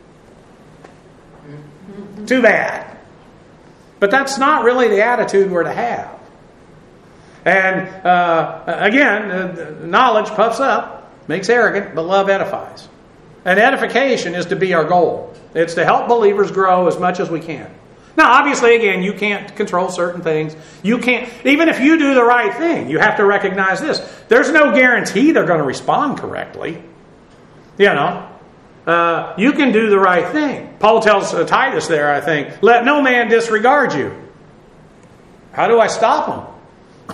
too bad. But that's not really the attitude we're to have. And uh, again, uh, knowledge puffs up, makes arrogant, but love edifies. And edification is to be our goal. It's to help believers grow as much as we can. Now, obviously, again, you can't control certain things. You can't, even if you do the right thing, you have to recognize this. There's no guarantee they're going to respond correctly. You know, uh, you can do the right thing. Paul tells uh, Titus there, I think, let no man disregard you. How do I stop them?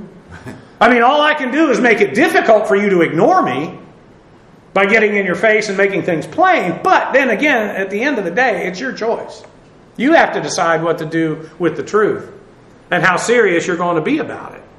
I mean, all I can do is make it difficult for you to ignore me by getting in your face and making things plain. But then again, at the end of the day, it's your choice. You have to decide what to do with the truth and how serious you're going to be about it.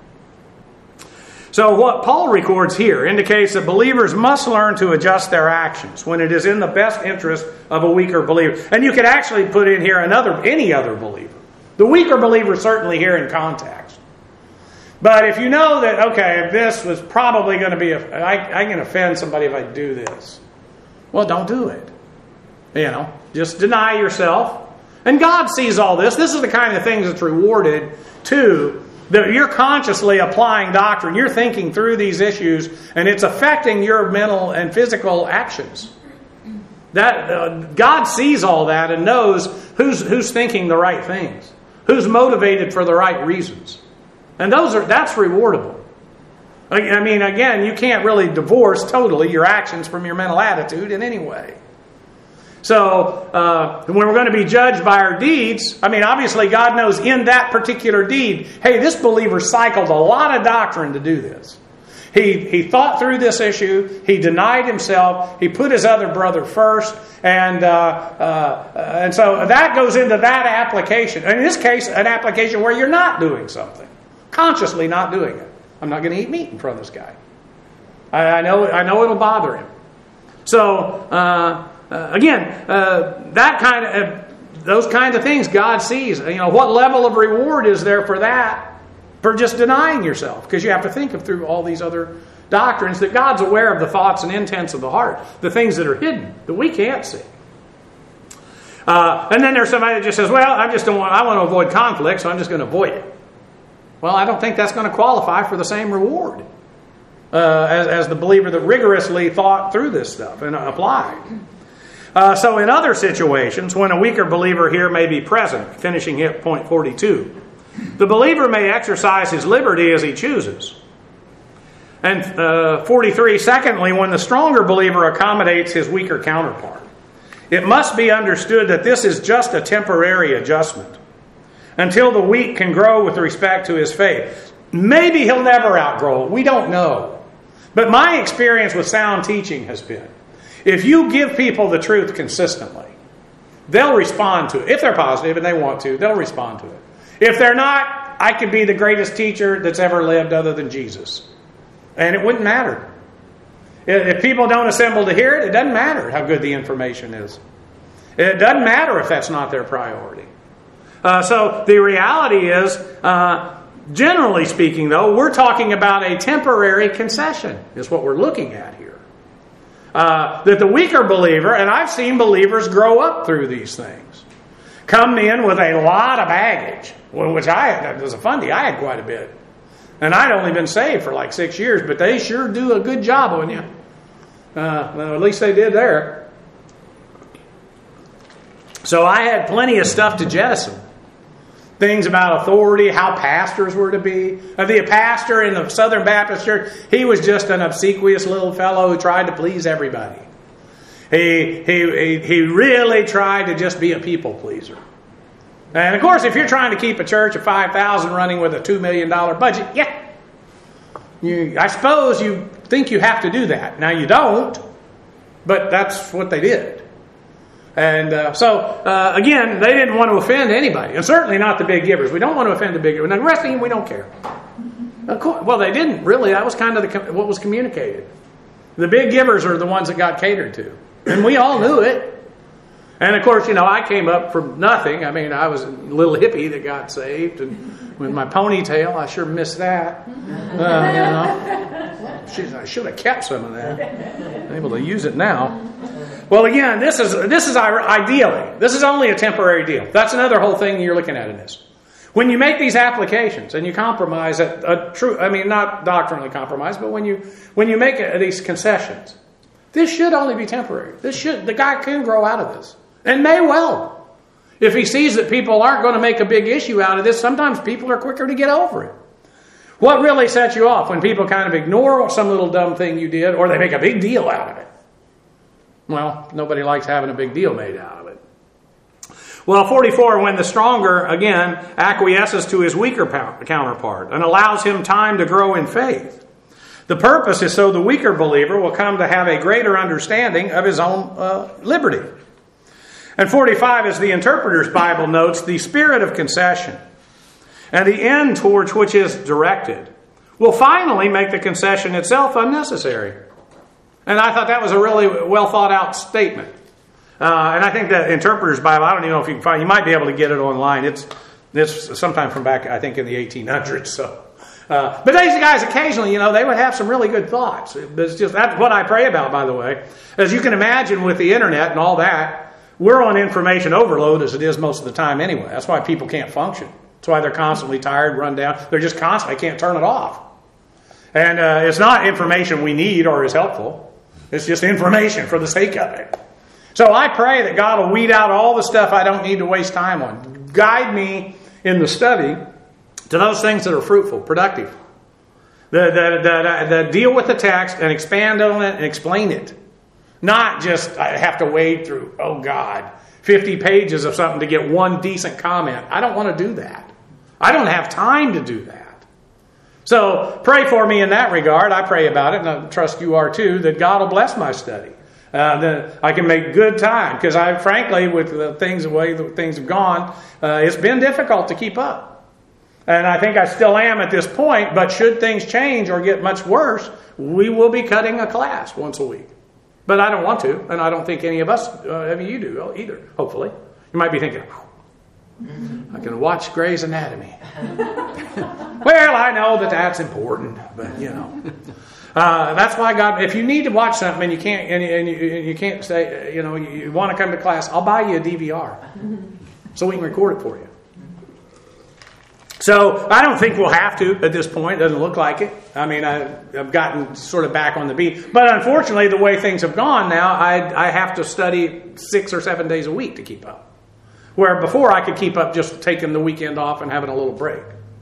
So what Paul records here indicates that believers must learn to adjust their actions when it is in the best interest of a weaker believer. And you could actually put in here another any other believer. The weaker believer is certainly here in context. But if you know that, okay, this was probably going to be, a, I, I can offend somebody if I do this. Well, don't do it. You know, just deny yourself. And God sees all this. This is the kind of things that's rewarded too. That you're consciously applying doctrine. You're thinking through these issues, and it's affecting your mental and physical actions. That uh, God sees all that and knows who's who's thinking the right things, who's motivated for the right reasons, and those are that's rewardable. I mean, again, you can't really divorce totally your actions from your mental attitude in any way. So, uh, when we're going to be judged by our deeds, I mean, obviously God knows in that particular deed, hey, this believer cycled a lot of doctrine to do this. He he thought through this issue. He denied himself. He put his other brother first. And uh, uh, and so that goes into that application. In this case, an application where you're not doing something. Consciously not doing it. I'm not going to eat meat in front of this guy. I, I know I know it'll bother him. So... Uh, Uh, again, uh, that kind of, uh, those kinds of things God sees. You know, what level of reward is there for that? For just denying yourself, because you have to think of through all these other doctrines that God's aware of the thoughts and intents of the heart, the things that are hidden that we can't see. Uh, and then there's somebody that just says, "Well, I just don't want. I want to avoid conflict, so I'm just going to avoid it." Well, I don't think that's going to qualify for the same reward uh, as, as the believer that rigorously thought through this stuff and applied. Uh, so in other situations, when a weaker believer here may be present, finishing here at point forty-two, the believer may exercise his liberty as he chooses. And uh, forty-three, secondly, when the stronger believer accommodates his weaker counterpart, it must be understood that this is just a temporary adjustment until the weak can grow with respect to his faith. Maybe he'll never outgrow it. We don't know. But my experience with sound teaching has been, if you give people the truth consistently, they'll respond to it. If they're positive and they want to, they'll respond to it. If they're not, I could be the greatest teacher that's ever lived other than Jesus. And it wouldn't matter. If people don't assemble to hear it, it doesn't matter how good the information is. It doesn't matter if that's not their priority. Uh, so the reality is, uh, generally speaking, though, we're talking about a temporary concession is what we're looking at here. Uh, that the weaker believer, and I've seen believers grow up through these things, come in with a lot of baggage, which I had, as a fundy, I had quite a bit. And I'd only been saved for like six years, but they sure do a good job on you. Uh, well, at least they did there. So I had plenty of stuff to jettison. Things about authority, how pastors were to be. The pastor in the Southern Baptist Church, he was just an obsequious little fellow who tried to please everybody. He, he, he really tried to just be a people pleaser. And of course, if you're trying to keep a church of five thousand running with a two million dollars budget, yeah, you, I suppose you think you have to do that. Now you don't, but that's what they did. And uh, so, uh, again, they didn't want to offend anybody, and certainly not the big givers. We don't want to offend the big givers. Now, the rest of them, we don't care. Of course, well, they didn't, really. That was kind of the, what was communicated. The big givers are the ones that got catered to. And we all knew it. And, of course, you know, I came up from nothing. I mean, I was a little hippie that got saved. And with my ponytail, I sure missed that. Uh, you know, Jeez, I should have kept some of that. I'm able to use it now. Well, again, this is this is ideally, this is only a temporary deal. That's another whole thing you're looking at in this. When you make these applications and you compromise a, a true, I mean, not doctrinally compromise, but when you when you make a, these concessions, This should only be temporary. This should, the guy can grow out of this. And may well. If he sees that people aren't going to make a big issue out of this, sometimes people are quicker to get over it. What really sets you off? When people kind of ignore some little dumb thing you did, or they make a big deal out of it. Well, nobody likes having a big deal made out of it. Well, forty-four, when the stronger, again, acquiesces to his weaker counterpart and allows him time to grow in faith. The purpose is so the weaker believer will come to have a greater understanding of his own uh, liberty. And forty-five, as the Interpreter's Bible notes, the spirit of concession and the end towards which is directed will finally make the concession itself unnecessary. And I thought that was a really well thought out statement. Uh, and I think the Interpreter's Bible, I don't even know if you can find, you might be able to get it online. It's it's sometime from back, I think, in the eighteen hundreds. So, uh, but these guys occasionally, you know, they would have some really good thoughts. It's just, that's what I pray about, by the way. As you can imagine with the internet and all that, we're on information overload as it is most of the time anyway. That's why people can't function. That's why they're constantly tired, run down. They're just constantly can't turn it off. And uh, it's not information we need or is helpful. It's just information for the sake of it. So I pray that God will weed out all the stuff I don't need to waste time on. Guide me in the study to those things that are fruitful, productive. That, that, that, that deal with the text and expand on it and explain it. Not just I have to wade through, oh God, fifty pages of something to get one decent comment. I don't want to do that. I don't have time to do that. So pray for me in that regard. I pray about it, and I trust you are too, that God will bless my study. Uh, that I can make good time. Because I, frankly, with the things the way the things have gone, uh, it's been difficult to keep up. And I think I still am at this point, but should things change or get much worse, we will be cutting a class once a week. But I don't want to, and I don't think any of us, uh, I mean, you do either, hopefully. You might be thinking, I can watch Grey's Anatomy. Well, I know that that's important, but you know. Uh, that's why God, if you need to watch something and you can't, and you, and you, and you can't say, you know, you, you want to come to class, I'll buy you a D V R so we can record it for you. So I don't think we'll have to at this point. It doesn't look like it. I mean, I, I've gotten sort of back on the beat. But unfortunately, the way things have gone now, I, I have to study six or seven days a week to keep up. Where before I could keep up just taking the weekend off and having a little break.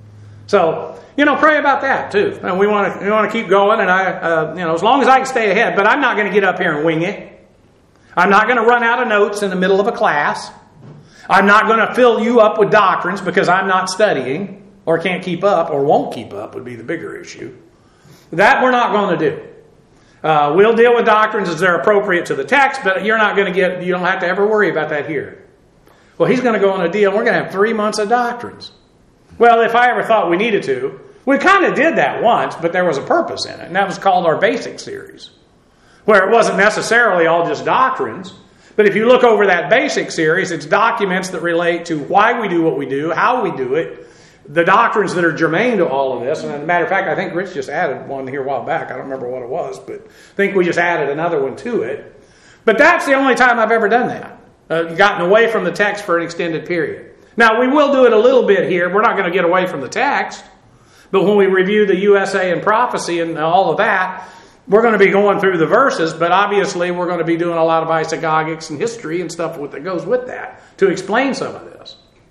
So, you know, pray about that too. And we want to we want to keep going. And I, uh, you know, as long as I can stay ahead. But I'm not going to get up here and wing it. I'm not going to run out of notes in the middle of a class. I'm not going to fill you up with doctrines because I'm not studying or can't keep up or won't keep up would be the bigger issue. That we're not going to do. Uh, we'll deal with doctrines as they're appropriate to the text, but you're not going to get, you don't have to ever worry about that here. Well, he's going to go on a deal. We're going to have three months of doctrines. Well, if I ever thought we needed to, we kind of did that once, but there was a purpose in it, and that was called our basic series, where it wasn't necessarily all just doctrines. But if you look over that basic series, it's documents that relate to why we do what we do, how we do it, the doctrines that are germane to all of this. And as a matter of fact, I think Rich just added one here a while back. I don't remember what it was, but I think we just added another one to it. But that's the only time I've ever done that, uh, gotten away from the text for an extended period. Now, we will do it a little bit here. We're not going to get away from the text. But when we review the U S A and prophecy and all of that, we're going to be going through the verses, but obviously we're going to be doing a lot of isagogics and history and stuff that goes with that to explain some of this.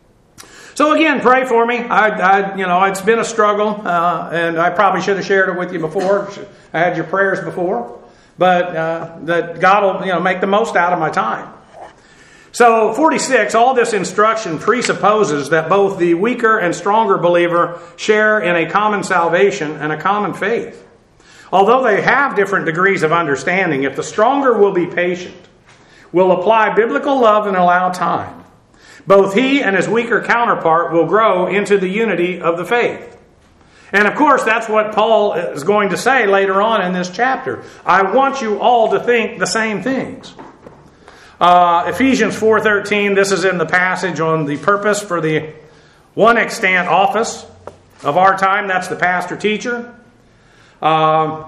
So again, pray for me. I, I you know, it's been a struggle, uh, and I probably should have shared it with you before. I had your prayers before, but uh, that God will, you know, make the most out of my time. So forty-six, all this instruction presupposes that both the weaker and stronger believer share in a common salvation and a common faith. Although they have different degrees of understanding, if the stronger will be patient, will apply biblical love and allow time, both he and his weaker counterpart will grow into the unity of the faith. And of course, that's what Paul is going to say later on in this chapter. I want you all to think the same things. Uh, Ephesians four thirteen, this is in the passage on the purpose for the one extant office of our time. That's the pastor-teacher. Uh,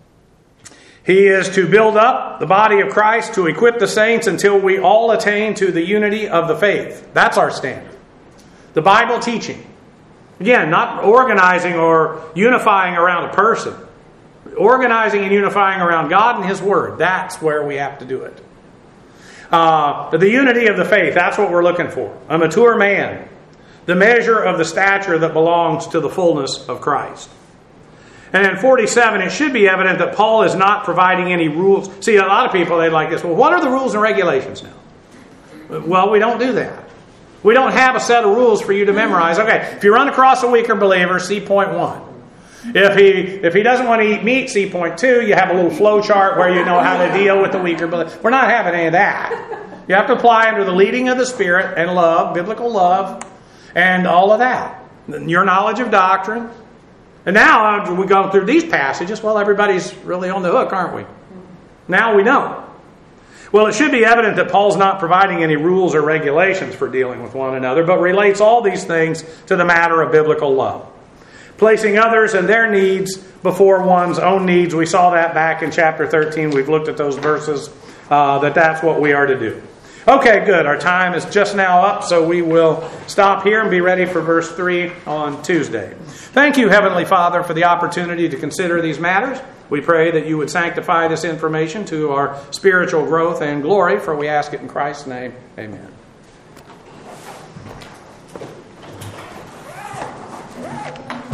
he is to build up the body of Christ, to equip the saints until we all attain to the unity of the faith. That's our standard. The Bible teaching. Again, not organizing or unifying around a person, Organizing and unifying around God and His Word. That's where we have to do it. Uh, the unity of the faith. That's what we're looking for. A mature man. The measure of the stature that belongs to the fullness of Christ. And in forty-seven, it should be evident that Paul is not providing any rules. See, a lot of people, they like this. Well, what are the rules and regulations now? Well, we don't do that. We don't have a set of rules for you to memorize. Okay, if you run across a weaker believer, see point one. If he if he doesn't want to eat meat, see point two. You have a little flow chart where you know how to deal with the weaker believer. We're not having any of that. You have to apply under the leading of the Spirit and love, biblical love, and all of that. Your knowledge of doctrine. And now we go through these passages. Well, everybody's really on the hook, aren't we? Now we know. Well, it should be evident that Paul's not providing any rules or regulations for dealing with one another, but relates all these things to the matter of biblical love. Placing others and their needs before one's own needs. We saw that back in chapter thirteen. We've looked at those verses, uh, that that's what we are to do. Okay, good. Our time is just now up, so we will stop here and be ready for verse three on Tuesday. Thank you, Heavenly Father, for the opportunity to consider these matters. We pray that you would sanctify this information to our spiritual growth and glory, for we ask it in Christ's name. Amen.